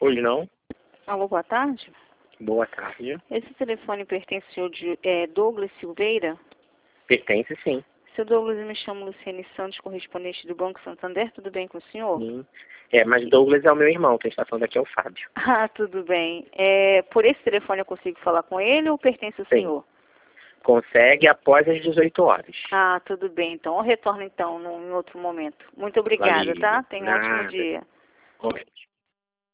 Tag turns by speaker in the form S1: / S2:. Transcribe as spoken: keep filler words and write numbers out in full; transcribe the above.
S1: Pois não?
S2: Alô, boa tarde.
S1: Boa tarde.
S2: Esse telefone pertence ao senhor de, é, Douglas Silveira?
S1: Pertence sim.
S2: Seu Douglas, eu me chamo Luciane Santos, correspondente do Banco Santander. Tudo bem com o senhor?
S1: Sim. É, mas Douglas é o meu irmão, quem está falando aqui é o Fábio.
S2: Ah, tudo bem. É, por esse telefone eu consigo falar com ele ou pertence ao
S1: Sim.
S2: senhor?
S1: Consegue após as dezoito horas.
S2: Ah, tudo bem. Então, eu retorno então num, em outro momento. Muito obrigada,
S1: Valeu.
S2: tá? Tenha um ótimo
S1: Nada.
S2: dia.
S1: Correto.